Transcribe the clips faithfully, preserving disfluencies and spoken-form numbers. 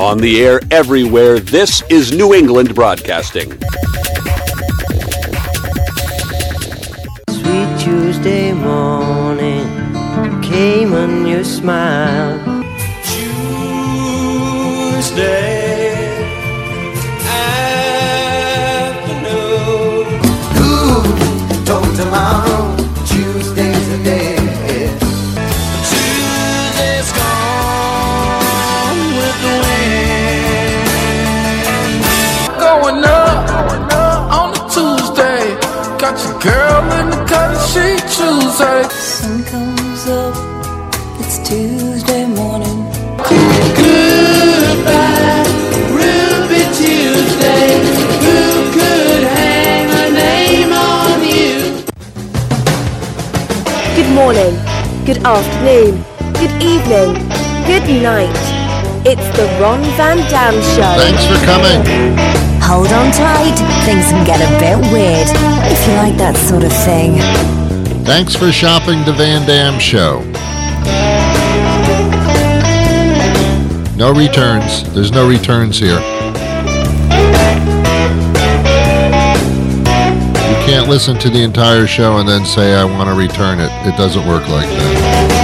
On the air everywhere, this is New England Broadcasting. Sweet Tuesday morning, came on your smile. Tuesday afternoon. Ooh, don't tomorrow, Tuesday's a day. Tuesday's gone with the wind. Going up on a Tuesday, got your girl in the cut sheet Tuesday. Sun comes up, it's Tuesday morning. Goodbye, Ruby Tuesday. Who could hang a name on you? Good morning, good afternoon, good evening, good night. It's the Ron Van Dam Show. Thanks for coming. Hold on tight, things can get a bit weird, if you like that sort of thing. Thanks for shopping the Van Dam Show. No returns. There's no returns here. You can't listen to the entire show and then say, I want to return it. It doesn't work like that.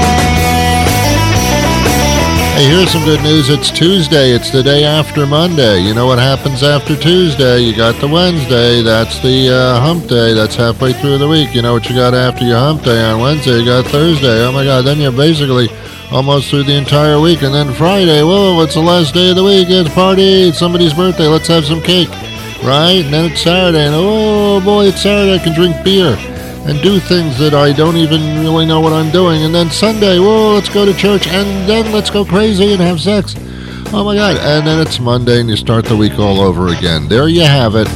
Hey, here's some good news. It's Tuesday. It's the day after Monday. You know what happens after Tuesday? You got the Wednesday. That's the uh, hump day. That's halfway through the week. You know what you got after your hump day on Wednesday? You got Thursday. Oh, my God. Then you're basically almost through the entire week. And then Friday, whoa, it's the last day of the week. It's party. It's somebody's birthday. Let's have some cake. Right? And then it's Saturday. And oh, boy, it's Saturday. I can drink beer and do things that I don't even really know what I'm doing. And then Sunday, whoa, let's go to church, and then let's go crazy and have sex. Oh, my God. And then it's Monday, and you start the week all over again. There you have it.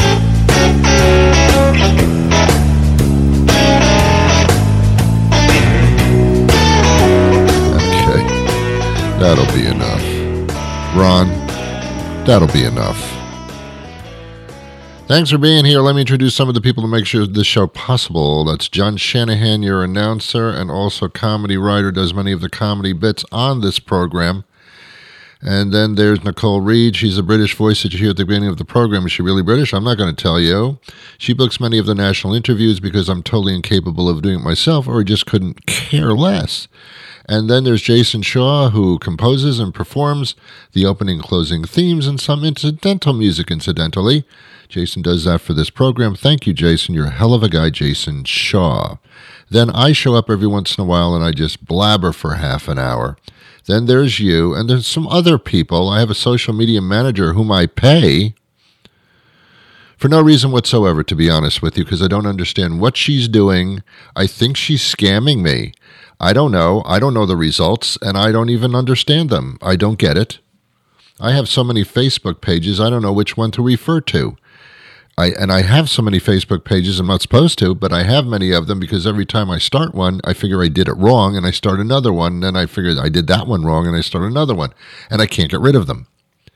Okay. That'll be enough. Ron, that'll be enough. Thanks for being here. Let me introduce some of the people to make sure this show possible. That's John Shanahan, your announcer, and also comedy writer, does many of the comedy bits on this program. And then there's Nicole Reed. She's a British voice that you hear at the beginning of the program. Is she really British? I'm not going to tell you. She books many of the national interviews because I'm totally incapable of doing it myself, or I just couldn't care less. And then there's Jason Shaw, who composes and performs the opening and closing themes and some incidental music, incidentally. Jason does that for this program. Thank you, Jason. You're a hell of a guy, Jason Shaw. Then I show up every once in a while and I just blabber for half an hour. Then there's you, and there's some other people. I have a social media manager whom I pay for no reason whatsoever, to be honest with you, because I don't understand what she's doing. I think she's scamming me. I don't know. I don't know the results, and I don't even understand them. I don't get it. I have so many Facebook pages, I don't know which one to refer to. I, and I have so many Facebook pages I'm not supposed to, but I have many of them because every time I start one, I figure I did it wrong, and I start another one, and then I figure I did that one wrong, and I start another one, and I can't get rid of them.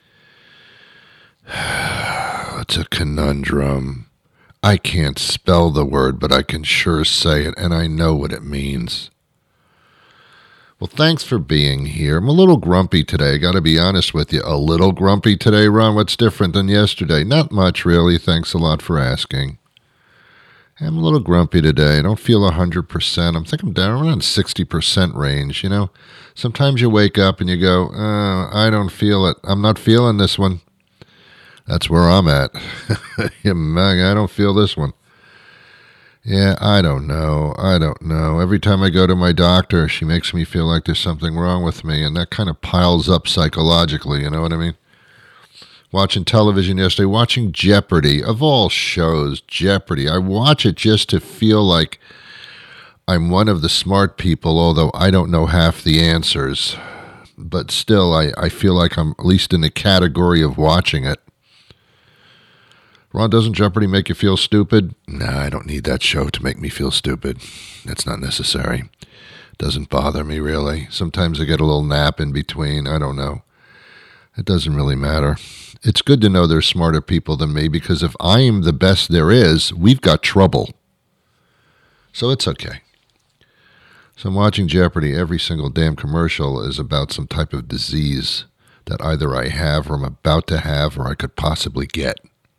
It's a conundrum. I can't spell the word, but I can sure say it, and I know what it means. Well, thanks for being here. I'm a little grumpy today, got to be honest with you. A little grumpy today, Ron. What's different than yesterday? Not much, really. Thanks a lot for asking. I'm a little grumpy today. I don't feel one hundred percent. I'm thinking I'm down around sixty percent range, you know. Sometimes you wake up and you go, uh, I don't feel it. I'm not feeling this one. That's where I'm at. I don't feel this one. Yeah, I don't know. I don't know. Every time I go to my doctor, she makes me feel like there's something wrong with me, and that kind of piles up psychologically, you know what I mean? Watching television yesterday, watching Jeopardy, of all shows, Jeopardy. I watch it just to feel like I'm one of the smart people, although I don't know half the answers. But still, I, I feel like I'm at least in the category of watching it. Ron, doesn't Jeopardy make you feel stupid? Nah, I don't need that show to make me feel stupid. That's not necessary. Doesn't bother me, really. Sometimes I get a little nap in between. I don't know. It doesn't really matter. It's good to know there's smarter people than me, because if I am the best there is, we've got trouble. So it's okay. So I'm watching Jeopardy. Every single damn commercial is about some type of disease. that either I have or I'm about to have or I could possibly get.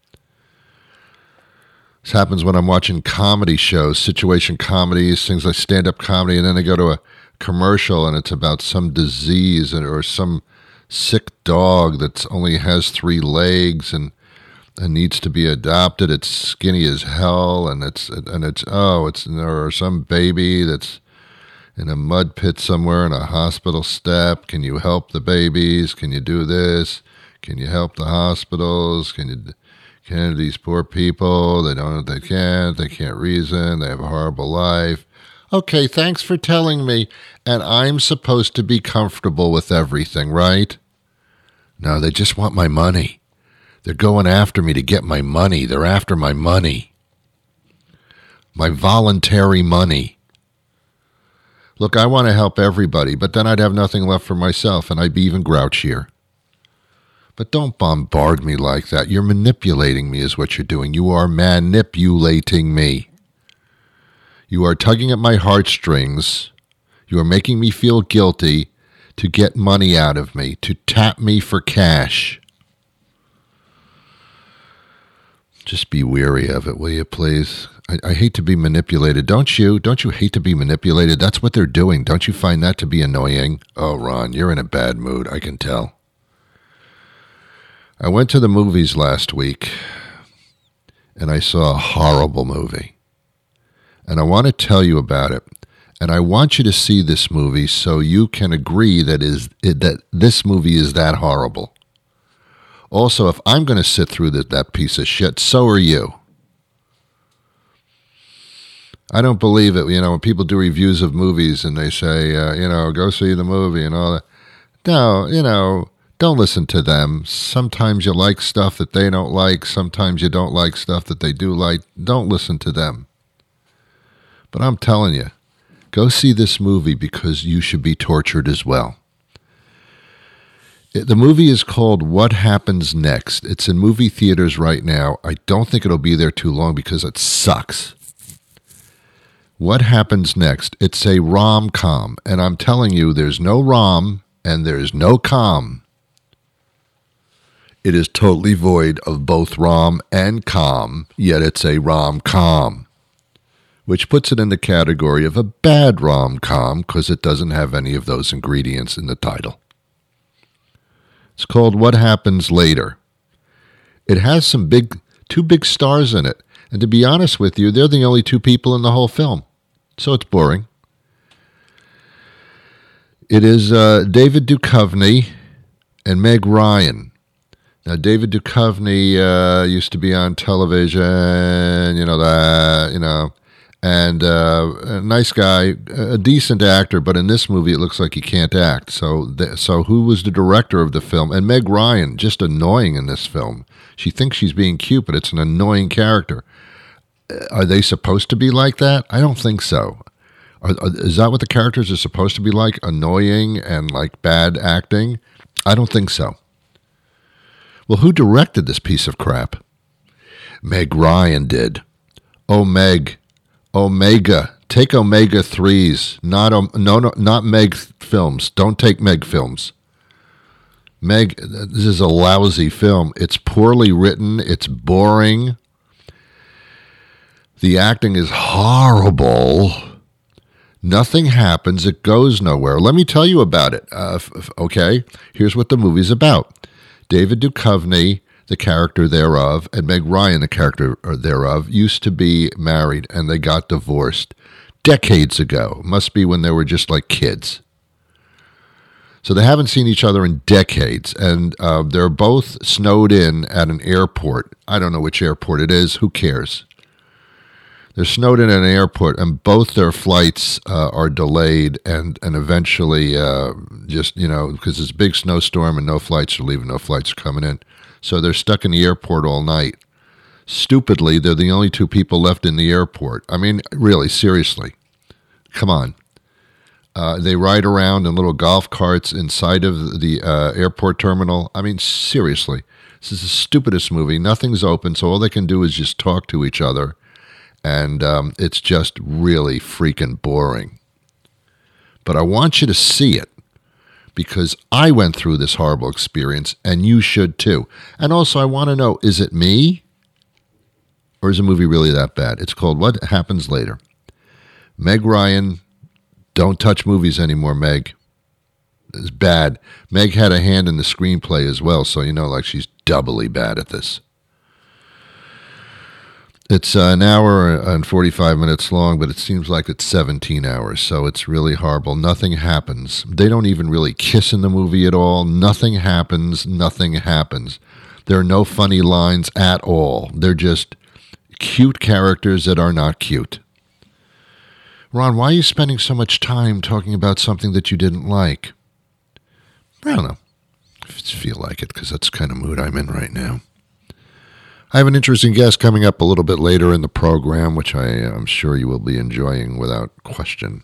This happens when I'm watching comedy shows, situation comedies, things like stand-up comedy, and then I go to a commercial and it's about some disease or some sick dog that only has three legs and, and needs to be adopted. It's skinny as hell, and it's and it's oh, it's or some baby that's in a mud pit somewhere in a hospital step. Can you help the babies? Can you do this? Can you help the hospitals? Can you? Can these poor people? They don't. They can't. They can't reason. They have a horrible life. Okay, thanks for telling me. And I'm supposed to be comfortable with everything, right? No, they just want my money. They're going after me to get my money. They're after my money. My voluntary money. Look, I want to help everybody, but then I'd have nothing left for myself, and I'd be even grouchier. But don't bombard me like that. You're manipulating me is what you're doing. You are manipulating me. You are tugging at my heartstrings. You are making me feel guilty to get money out of me, to tap me for cash. Just be weary of it, will you, please? I, I hate to be manipulated. Don't you? Don't you hate to be manipulated? That's what they're doing. Don't you find that to be annoying? Oh, Ron, you're in a bad mood. I can tell. I went to the movies last week, and I saw a horrible movie. And I want to tell you about it. And I want you to see this movie so you can agree that is that this movie is that horrible. Also, if I'm going to sit through that, that piece of shit, so are you. I don't believe it. You know, when people do reviews of movies and they say, uh, you know, go see the movie and all that. No, you know, don't listen to them. Sometimes you like stuff that they don't like. Sometimes you don't like stuff that they do like. Don't listen to them. But I'm telling you, go see this movie because you should be tortured as well. The movie is called What Happens Next. It's in movie theaters right now. I don't think it'll be there too long because it sucks. What Happens Next? It's a rom-com, and I'm telling you, there's no rom and there's no com. It is totally void of both rom and com, yet it's a rom-com, which puts it in the category of a bad rom-com because it doesn't have any of those ingredients in the title. It's called What Happens Later. It has some big, two big stars in it. And to be honest with you, they're the only two people in the whole film. So it's boring. It is uh, David Duchovny and Meg Ryan. Now, David Duchovny uh, used to be on television, you know, that, you know, and uh, a nice guy, a decent actor, but in this movie it looks like he can't act. So th- so who was the director of the film? And Meg Ryan, just annoying in this film. She thinks she's being cute, but it's an annoying character. Are they supposed to be like that? I don't think so. Are, are, is that what the characters are supposed to be like? Annoying and like bad acting? I don't think so. Well, who directed this piece of crap? Meg Ryan did. Oh, Meg. Omega. Take Omega threes. Not um, no, no, not Meg films. Don't take Meg films. Meg, this is a lousy film. It's poorly written. It's boring. The acting is horrible. Nothing happens. It goes nowhere. Let me tell you about it. Uh, f- f- okay, here's what the movie's about. David Duchovny, the character thereof, and Meg Ryan, the character thereof, used to be married, and they got divorced decades ago. Must be when they were just like kids. So they haven't seen each other in decades, and uh, they're both snowed in at an airport. I don't know which airport it is. Who cares? They're snowed in at an airport, and both their flights uh, are delayed, and and eventually, uh, just, you know, because it's a big snowstorm and no flights are leaving, no flights are coming in. So they're stuck in the airport all night. Stupidly, they're the only two people left in the airport. I mean, really, seriously. Come on. Uh, they ride around in little golf carts inside of the uh, airport terminal. I mean, seriously. This is the stupidest movie. Nothing's open, so all they can do is just talk to each other. And um, it's just really freaking boring. But I want you to see it because I went through this horrible experience, and you should too. And also, I want to know, is it me? Or is the movie really that bad? It's called What Happens Later. Meg Ryan, don't touch movies anymore, Meg. It's bad. Meg had a hand in the screenplay as well, so you know, like she's doubly bad at this. It's uh, an hour and forty-five minutes long, but it seems like it's seventeen hours, so it's really horrible. Nothing happens. They don't even really kiss in the movie at all. Nothing happens. Nothing happens. There are no funny lines at all. They're just cute characters that are not cute. Ron, why are you spending so much time talking about something that you didn't like? I don't know. I just feel like it, because that's the kind of mood I'm in right now. I have an interesting guest coming up a little bit later in the program, which I am sure you will be enjoying without question.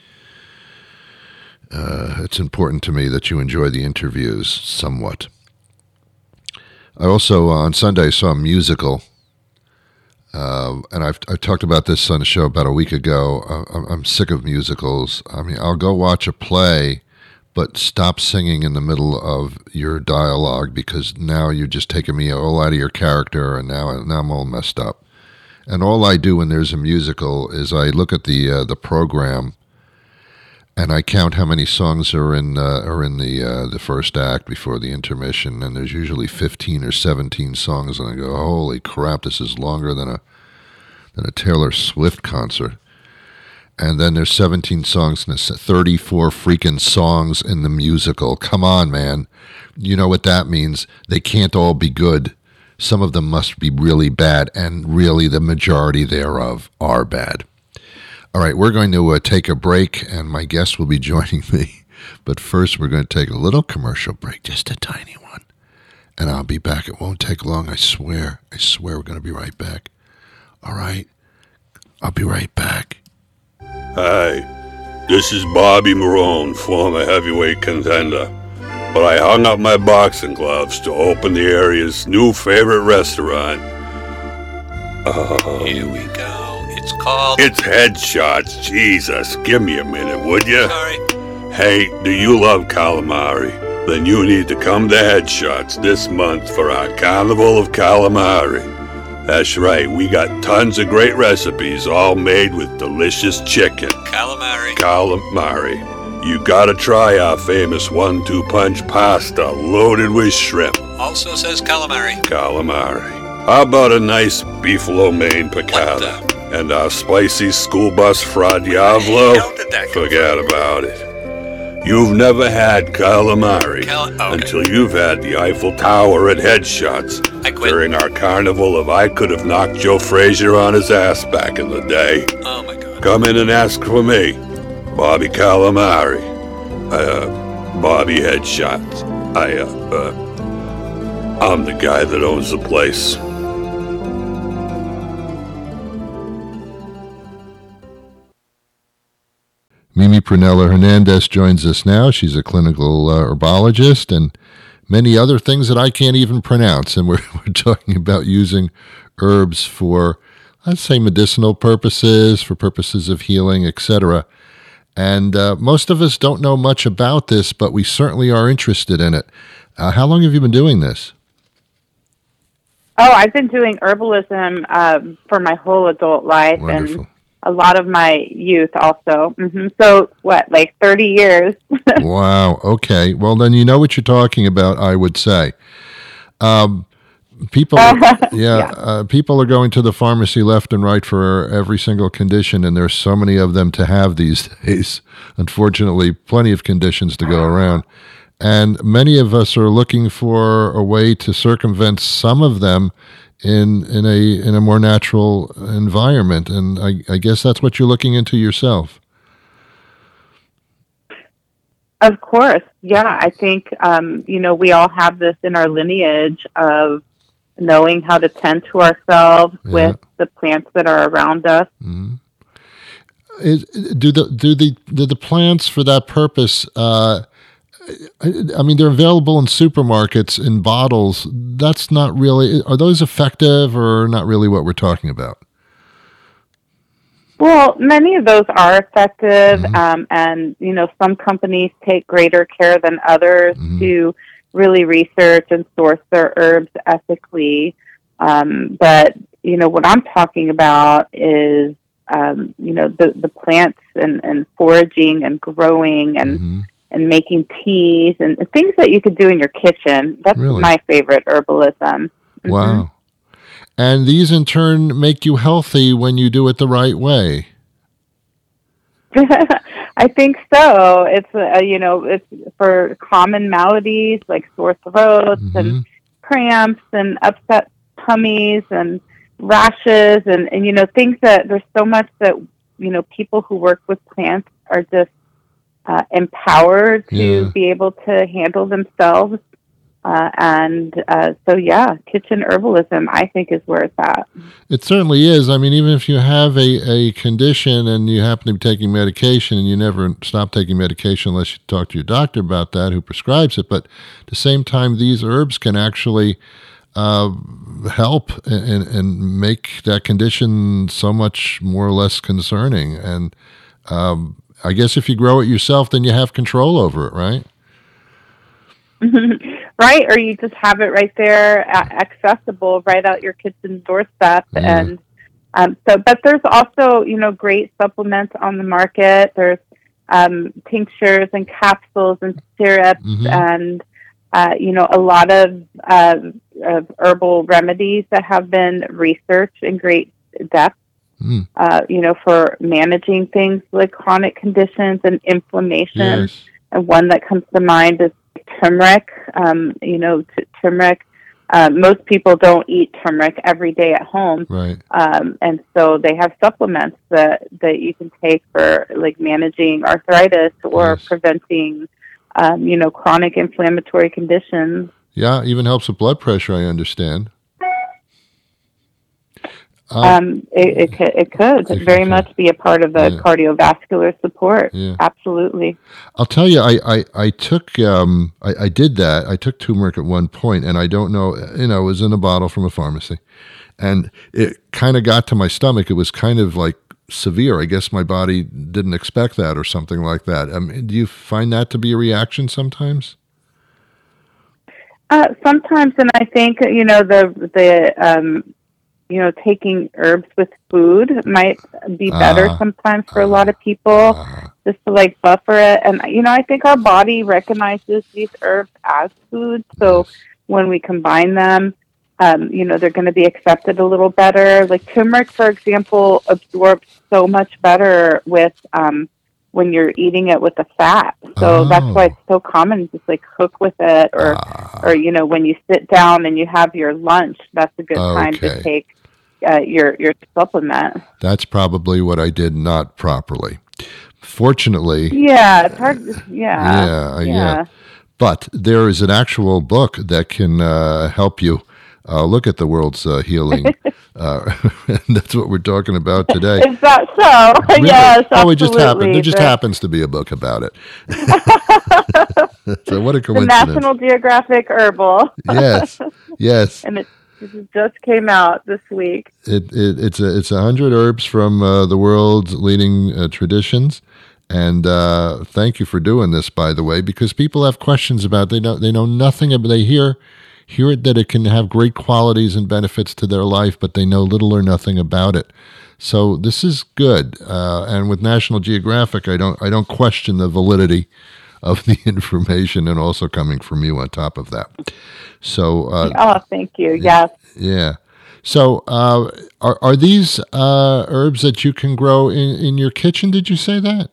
Uh, it's important to me that you enjoy the interviews somewhat. I also, uh, on Sunday, saw a musical, uh, and I've, I've talked about this on the show about a week ago. Uh, I'm sick of musicals. I mean, I'll go watch a play, but stop singing in the middle of your dialogue, because now you're just taking me all out of your character, and now, now I'm all messed up. And all I do when there's a musical is I look at the uh, the program, and I count how many songs are in uh, are in the uh, the first act before the intermission, and there's usually fifteen or seventeen songs, and I go, holy crap, this is longer than a than a Taylor Swift concert. And then there's seventeen songs and thirty-four freaking songs in the musical. Come on, man. You know what that means. They can't all be good. Some of them must be really bad, and really the majority thereof are bad. All right, we're going to uh, take a break, and my guest will be joining me. But first, we're going to take a little commercial break, just a tiny one. And I'll be back. It won't take long, I swear. I swear we're going to be right back. All right? I'll be right back. Hi, this is Bobby Marone, former heavyweight contender. But I hung up my boxing gloves to open the area's new favorite restaurant. Um, Here we go. It's called... It's Headshots. Jesus, give me a minute, would you? Sorry. Hey, do you love calamari? Then you need to come to Headshots this month for our Carnival of Calamari. That's right, we got tons of great recipes, all made with delicious chicken. Calamari. Calamari. You gotta try our famous one two punch pasta loaded with shrimp. Also says calamari. Calamari. How about a nice beef lo mein piccata? And our spicy school bus fra diavolo? Hey, how did that go? Forget about it. You've never had calamari Cal- okay. until you've had the Eiffel Tower at Headshots I quit. during our carnival of I Could Have Knocked Joe Frazier on his ass back in the day. Oh my god. Come in and ask for me, Bobby Calamari. Uh, Bobby Headshots. I, uh, uh, I'm the guy that owns the place. Mimi Prunella Hernandez joins us now. She's a clinical uh, herbologist and many other things that I can't even pronounce. And we're, we're talking about using herbs for, let's say, medicinal purposes, for purposes of healing, et cetera. And uh, most of us don't know much about this, but we certainly are interested in it. Uh, how long have you been doing this? Oh, I've been doing herbalism um, for my whole adult life. Wonderful. And a lot of my youth also. Mm-hmm. So, what, like thirty years? Wow. Okay. Well, then you know what you're talking about, I would say. Um, people, yeah, Yeah. Uh, people are going to the pharmacy left and right for every single condition, and there's so many of them to have these days. Unfortunately, plenty of conditions to go around. And many of us are looking for a way to circumvent some of them in in a in a more natural environment, and I, I guess that's what you're looking into yourself. Of course, yeah. I think um, you know we all have this in our lineage of knowing how to tend to ourselves Yeah. with the plants that are around us. Mm-hmm. Is, do the do the do the plants for that purpose? Uh, I, I mean, they're available in supermarkets in bottles. That's not really. Are those effective, or not really what we're talking about? Well, many of those are effective, Mhm. um, and you know, some companies take greater care than others Mhm. to really research and source their herbs ethically. Um, but you know, what I'm talking about is um, you know the the plants and, and foraging and growing and Mhm. and making teas and things that you could do in your kitchen. That's Really? my favorite herbalism. Mhm. Wow. And these in turn make you healthy when you do it the right way. I think so. It's uh, you know, it's for common maladies like sore throats Mhm. and cramps and upset tummies and rashes and, and you know things that there's so much that you know people who work with plants are just uh, empowered to Yeah. be able to handle themselves. Uh, and uh, so, yeah, kitchen herbalism, I think, is where it's at. It certainly is. I mean, even if you have a, a condition and you happen to be taking medication and you never stop taking medication unless you talk to your doctor about that, who prescribes it. But at the same time, these herbs can actually uh, help and, and make that condition so much more or less concerning. And um, I guess if you grow it yourself, then you have control over it, right? Right, or you just have it right there, a- accessible, right out your kitchen doorstep. Yeah. And um, so, but there's also, you know, great supplements on the market. There's um, tinctures and capsules and syrups, Mhm. and uh, you know, a lot of, uh, of herbal remedies that have been researched in great depth. Mm. Uh, you know, for managing things like chronic conditions and inflammation. Yes. And one that comes to mind is turmeric. Um, you know, t- turmeric. Uh, most people don't eat turmeric every day at home, Right. um, and so they have supplements that that you can take for like managing arthritis or Yes. preventing, um, you know, chronic inflammatory conditions. Yeah, even helps with blood pressure, I understand. Um, Um, it, it could, it could It very could. much be a part of the Yeah. cardiovascular support. Yeah. Absolutely. I'll tell you, I, I, I took, um, I, I did that. I took turmeric at one point, and I don't know, you know, it was in a bottle from a pharmacy. And it kind of got to my stomach. It was kind of like severe. I guess my body didn't expect that or something like that. I mean, do you find that to be a reaction sometimes? Uh, sometimes, and I think you know the the um, you know taking herbs with food might be better Ah, sometimes for a lot of people, Ah, just to like buffer it. And you know, I think our body recognizes these herbs as food, so yes. when we combine them, um, you know, they're going to be accepted a little better. Like turmeric, for example, absorbs so much better with um, when you're eating it with the fat. So that's why Oh. it's so common to just like cook with it, or Ah, or you know, when you sit down and you have your lunch, that's a good time to Okay. take uh, your your supplement. that's probably what I did not properly. Fortunately, Yeah, it's hard. Yeah, yeah, yeah. But there is an actual book that can uh, help you uh, look at the world's uh, healing. uh, and that's what we're talking about today. Is that so? Really? Yes, Oh, it just happened. absolutely. There just The- happens to be a book about it. So what a The coincidence. National Geographic Herbal. Yes, yes. And it, it just came out this week. It, it it's a it's a hundred herbs from uh, the world's leading uh, traditions. And uh, thank you for doing this, by the way, because people have questions about it. They know they know nothing about. They hear hear it that it can have great qualities and benefits to their life, but they know little or nothing about it. So this is good. Uh, and with National Geographic, I don't I don't question the validity of the information, and also coming from you on top of that. So uh, Oh, thank you. Yes. yeah. So uh, are are these uh, herbs that you can grow in, in your kitchen? Did you say that?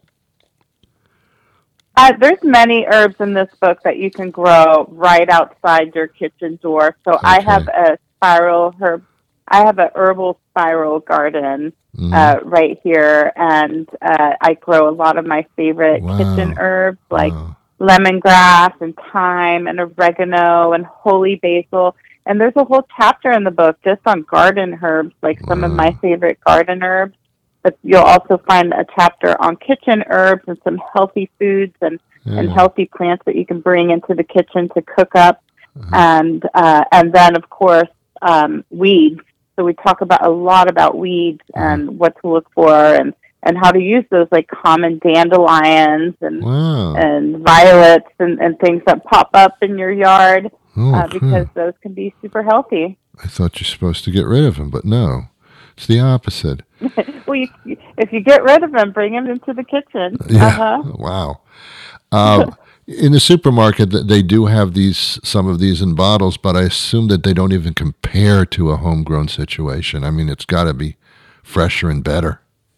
Uh, there's many herbs in this book that you can grow right outside your kitchen door. So I Okay. have a spiral herb. I have a herbal spiral garden Mhm. uh, right here, and uh, I grow a lot of my favorite Wow. kitchen herbs like Wow. lemongrass and thyme and oregano and holy basil. And there's a whole chapter in the book just on garden herbs, like some of Wow. my favorite garden herbs. But you'll also find a chapter on kitchen herbs and some healthy foods and, and Yeah. healthy plants that you can bring into the kitchen to cook up. Uh-huh. And uh, and then, of course, um, weeds. So we talk about a lot about weeds Uh-huh. and what to look for and and how to use those like common dandelions and Wow. and violets and, and things that pop up in your yard Oh, uh, cool. because those can be super healthy. I thought you're supposed to get rid of them, but no. It's the opposite. Well, you, if you get rid of them, bring them into the kitchen. Yeah. Uh-huh. Wow. Uh, in the supermarket, th- they do have these some of these in bottles, but I assume that they don't even compare to a homegrown situation. I mean, it's got to be fresher and better.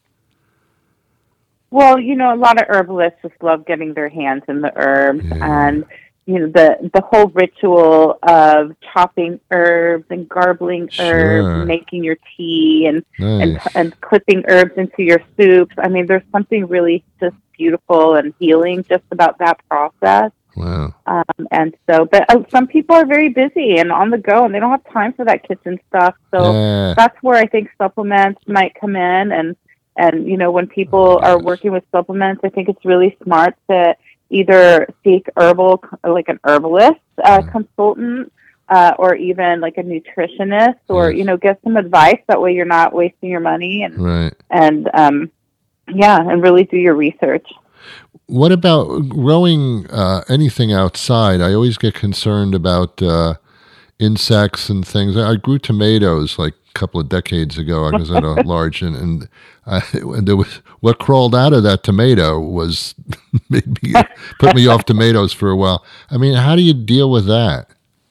Well, you know, a lot of herbalists just love getting their hands in the herbs, Yeah. and you know, the the whole ritual of chopping herbs and garbling Sure. herbs, making your tea, and and Nice. and clipping herbs into your soups. I mean, there's something really just beautiful and healing just about that process. Wow. Um, and so, but uh, some people are very busy and on the go, and they don't have time for that kitchen stuff. So Yeah. that's where I think supplements might come in. And, and you know, when people are working with supplements, I think it's really smart to either seek herbal, like an herbalist uh, Mm. consultant, uh, or even like a nutritionist, or, Yes. you know, get some advice. That way you're not wasting your money, and, Right. and um, yeah, and really do your research. What about growing uh, anything outside? I always get concerned about uh, insects and things. I grew tomatoes like a couple of decades ago. I was at a large, and, and, I, and there was what crawled out of that tomato was made me, put me off tomatoes for a while. I mean, how do you deal with that?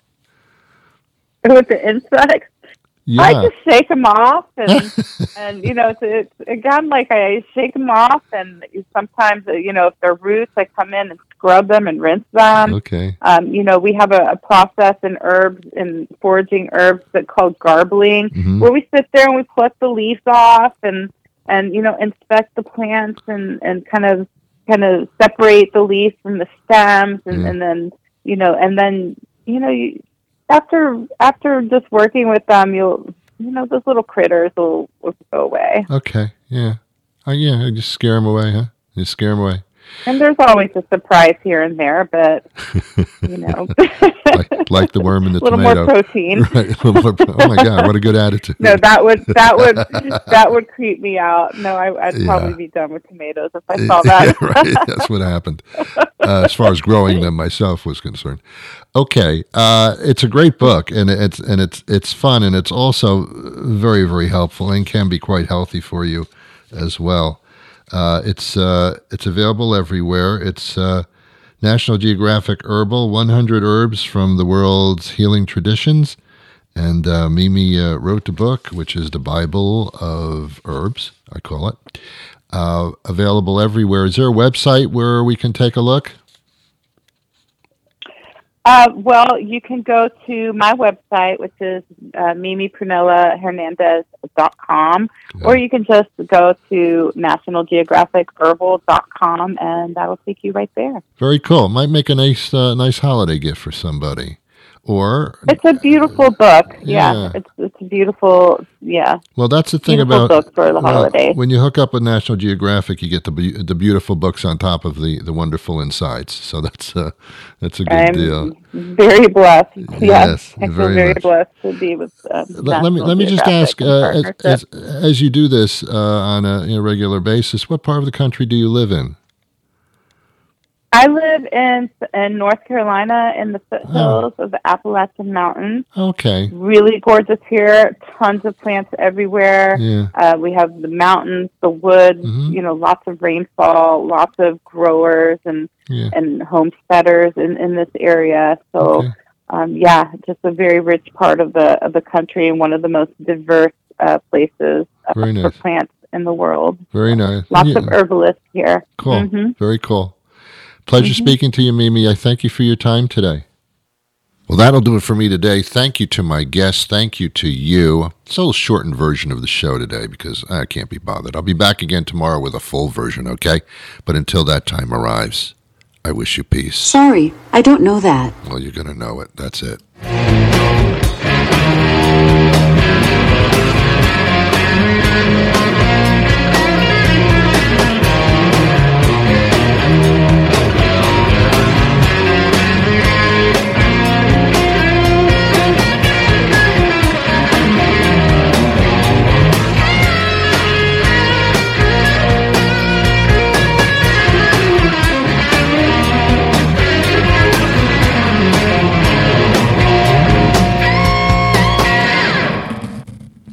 With the insects, Yeah. I just shake them off, and and you know, it's, it's again like I shake them off, and sometimes you know if they're roots, I come in and scrub them and rinse them. Okay. Um, you know, we have a, a process in herbs in foraging herbs that called garbling, Mhm. where we sit there and we pluck the leaves off, and and you know inspect the plants and and kind of kind of separate the leaves from the stems, and, Yeah. and then you know and then you know you. After after just working with them, you'll you know those little critters will, will go away. Okay. Yeah. Oh, yeah. I just scare them away, huh? You scare them away. And there's always a surprise here and there, but you know, like, like the worm in the a little tomato. more protein. Right. A little more, oh my God! What a good attitude. No, that would that would that would creep me out. No, I, I'd Yeah. probably be done with tomatoes if I saw that. Right. That's what happened. Uh, as far as growing them myself was concerned. Okay. Uh, it's a great book, and it's and it's it's fun, and it's also very very helpful, and can be quite healthy for you as well. Uh, it's uh, it's available everywhere. It's uh, National Geographic Herbal, one hundred Herbs from the World's Healing Traditions. And uh, Mimi uh, wrote the book, which is the Bible of Herbs, I call it. Uh, available everywhere. Is there a website where we can take a look? Uh, well, you can go to my website, which is uh, mimi prunella hernandez dot com, Yeah. or you can just go to national geographic herbal dot com, and that'll take you right there. Very cool. Might make a nice uh, nice holiday gift for somebody. Or, It's a beautiful book. Yeah. Yeah, it's it's a beautiful. Yeah, well, that's the thing beautiful about book for the well, holidays. when you hook up with National Geographic, you get the be- the beautiful books on top of the, the wonderful insights. So that's uh, that's a good I'm deal. very blessed. Yes, Yes, I feel very very, much. blessed to be with. Um, Let, let me National let me just ask, Geographic in uh, as, partnership. as as you do this uh, on a, you know, regular basis, what part of the country do you live in? I live in in North Carolina in the foothills of the Appalachian Mountains. Okay. Really gorgeous here. Tons of plants everywhere. Yeah. Uh, we have the mountains, the woods. Mhm. You know, lots of rainfall, lots of growers and Yeah. and homesteaders in, in this area. So, Okay. um, yeah, just a very rich part of the of the country and one of the most diverse uh, places uh, Very for nice. plants in the world. Very nice. Lots Yeah. of herbalists here. Cool. Mhm. Very cool. Pleasure speaking to you, Mimi. I thank you for your time today. Well, that'll do it for me today. Thank you to my guests. Thank you to you. It's a little shortened version of the show today because I can't be bothered. I'll be back again tomorrow with a full version, okay? But until that time arrives, I wish you peace. Sorry, I don't know that. Well, you're going to know it. That's it.